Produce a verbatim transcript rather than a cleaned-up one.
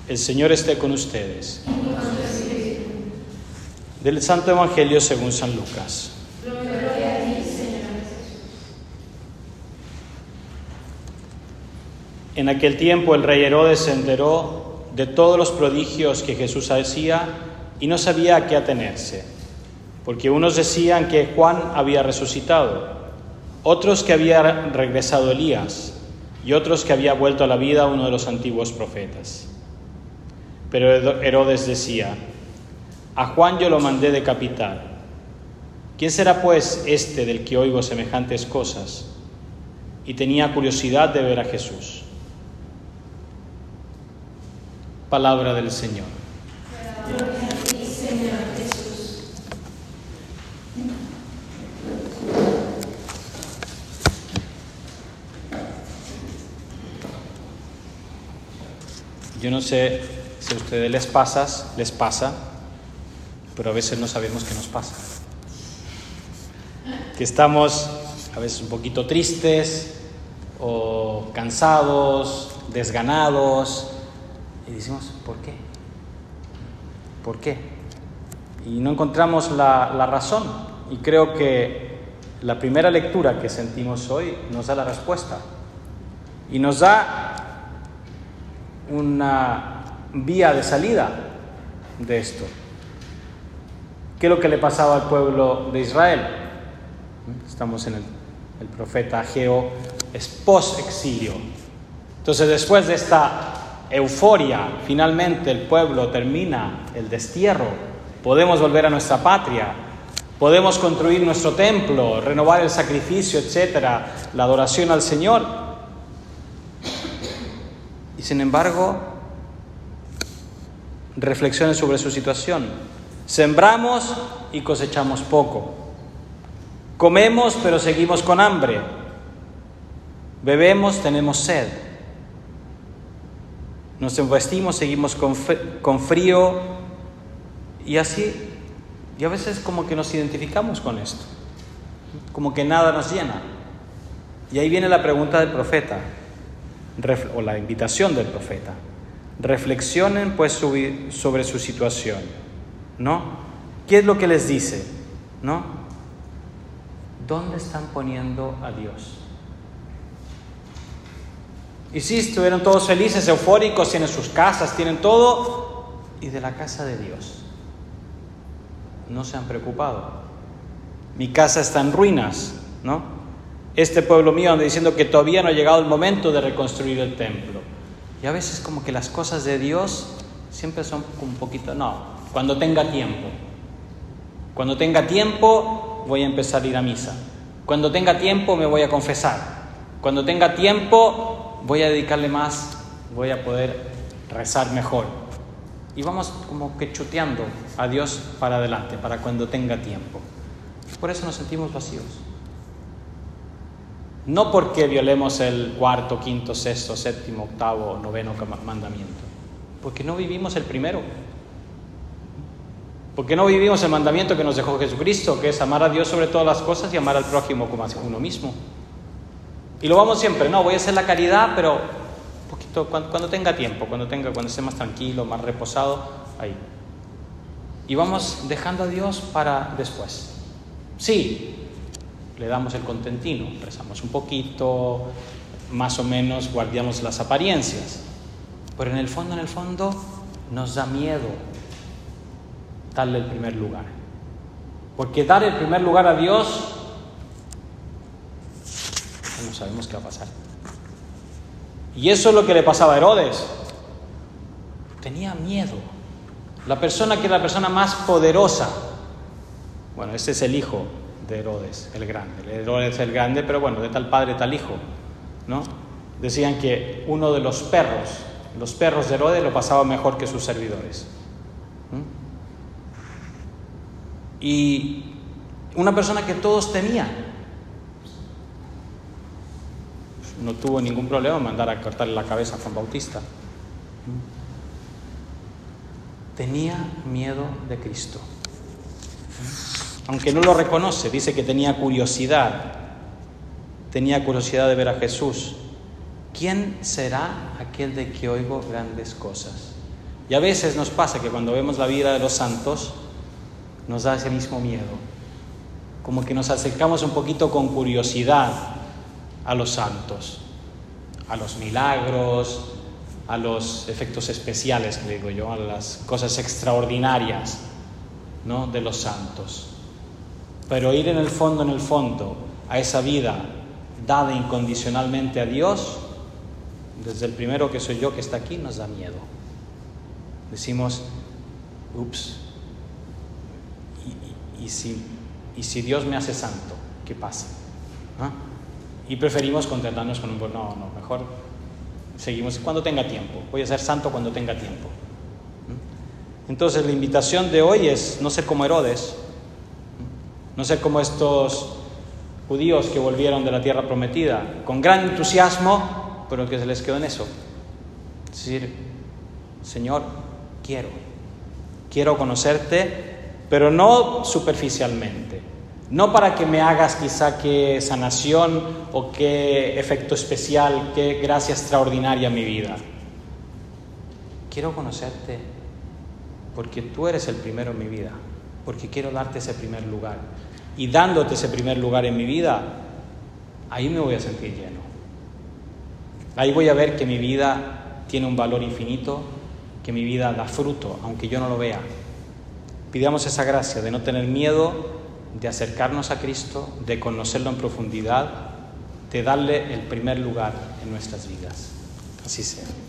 El Señor esté con ustedes. Del Santo Evangelio según San Lucas. Gloria a ti, Señor Jesús. En aquel tiempo el rey Herodes se enteró de todos los prodigios que Jesús hacía y no sabía a qué atenerse, porque unos decían que Juan había resucitado, otros que había regresado Elías y otros que había vuelto a la vida uno de los antiguos profetas. Pero Herodes decía: a Juan yo lo mandé decapitar. ¿Quién será pues este del que oigo semejantes cosas? Y tenía curiosidad de ver a Jesús. Palabra del Señor. Gloria a ti, Señor Jesús. Yo no sé si a ustedes les pasa, les pasa, pero a veces no sabemos qué nos pasa. Que estamos a veces un poquito tristes o cansados, desganados, y decimos, ¿por qué? ¿Por qué? Y no encontramos la, la razón. Y creo que la primera lectura que sentimos hoy nos da la respuesta. Y nos da una vía de salida de esto. ¿Qué es lo que le pasaba al pueblo de Israel? Estamos en el, el profeta Ageo, es post-exilio. Entonces, después de esta euforia, finalmente el pueblo termina el destierro, podemos volver a nuestra patria, podemos construir nuestro templo, renovar el sacrificio, etcétera, la adoración al Señor. Y sin embargo, reflexionen sobre su situación. Sembramos y cosechamos poco. Comemos, pero seguimos con hambre. Bebemos, tenemos sed. Nos vestimos, seguimos con, con frío. Y así, y a veces como que nos identificamos con esto. Como que nada nos llena. Y ahí viene la pregunta del profeta, o la invitación del profeta. Reflexionen pues sobre su situación, ¿no? ¿Qué es lo que les dice? ¿No? ¿Dónde están poniendo a Dios? Y sí, estuvieron todos felices, eufóricos, tienen sus casas, tienen todo, y de la casa de Dios no se han preocupado. Mi casa está en ruinas, ¿no? Este pueblo mío anda diciendo que todavía no ha llegado el momento de reconstruir el templo. Y a veces como que las cosas de Dios siempre son un poquito, no, cuando tenga tiempo. Cuando tenga tiempo voy a empezar a ir a misa. Cuando tenga tiempo me voy a confesar. Cuando tenga tiempo voy a dedicarle más, voy a poder rezar mejor. Y vamos como que chuteando a Dios para adelante, para cuando tenga tiempo. Por eso nos sentimos vacíos. No porque violemos el cuarto, quinto, sexto, séptimo, octavo, noveno mandamiento. Porque no vivimos el primero. Porque no vivimos el mandamiento que nos dejó Jesucristo, que es amar a Dios sobre todas las cosas y amar al prójimo como a uno mismo. Y lo vamos siempre, no, voy a hacer la caridad, pero un poquito, cuando, cuando tenga tiempo, cuando tenga, cuando esté más tranquilo, más reposado, ahí. Y vamos dejando a Dios para después. Sí, le damos el contentino, rezamos un poquito, más o menos guardamos las apariencias, pero en el fondo, en el fondo, nos da miedo darle el primer lugar, porque dar el primer lugar a Dios, no sabemos qué va a pasar. Y eso es lo que le pasaba a Herodes. Tenía miedo. La persona que era la persona más poderosa, bueno, este es el hijo de Herodes, el grande. Herodes el grande, pero bueno, de tal padre, tal hijo, ¿no? Decían que uno de los perros, los perros de Herodes lo pasaba mejor que sus servidores. ¿Mm? Y una persona que todos temían. No tuvo ningún problema en mandar a cortarle la cabeza a Juan Bautista. Tenía miedo de Cristo. Aunque no lo reconoce, dice que tenía curiosidad. Tenía curiosidad de ver a Jesús. ¿Quién será aquel de que oigo grandes cosas? Y a veces nos pasa que cuando vemos la vida de los santos, nos da ese mismo miedo. Como que nos acercamos un poquito con curiosidad a los santos, a los milagros, a los efectos especiales, que digo yo, a las cosas extraordinarias, ¿no?, de los santos. Pero ir en el fondo, en el fondo, a esa vida dada incondicionalmente a Dios, desde el primero que soy yo que está aquí, nos da miedo. Decimos, ups, y, y, y, si, y si Dios me hace santo, ¿qué pasa? ¿Ah? Y preferimos contentarnos con un, no, no, mejor seguimos cuando tenga tiempo, voy a ser santo cuando tenga tiempo. Entonces la invitación de hoy es no ser como Herodes, no ser como estos judíos que volvieron de la tierra prometida, con gran entusiasmo, pero que se les quedó en eso. Es decir, Señor, quiero, quiero conocerte, pero no superficialmente, no para que me hagas quizá qué sanación o qué efecto especial, qué gracia extraordinaria en mi vida. Quiero conocerte porque tú eres el primero en mi vida, porque quiero darte ese primer lugar. Y dándote ese primer lugar en mi vida, ahí me voy a sentir lleno. Ahí voy a ver que mi vida tiene un valor infinito, que mi vida da fruto, aunque yo no lo vea. Pidamos esa gracia de no tener miedo de acercarnos a Cristo, de conocerlo en profundidad, de darle el primer lugar en nuestras vidas. Así sea.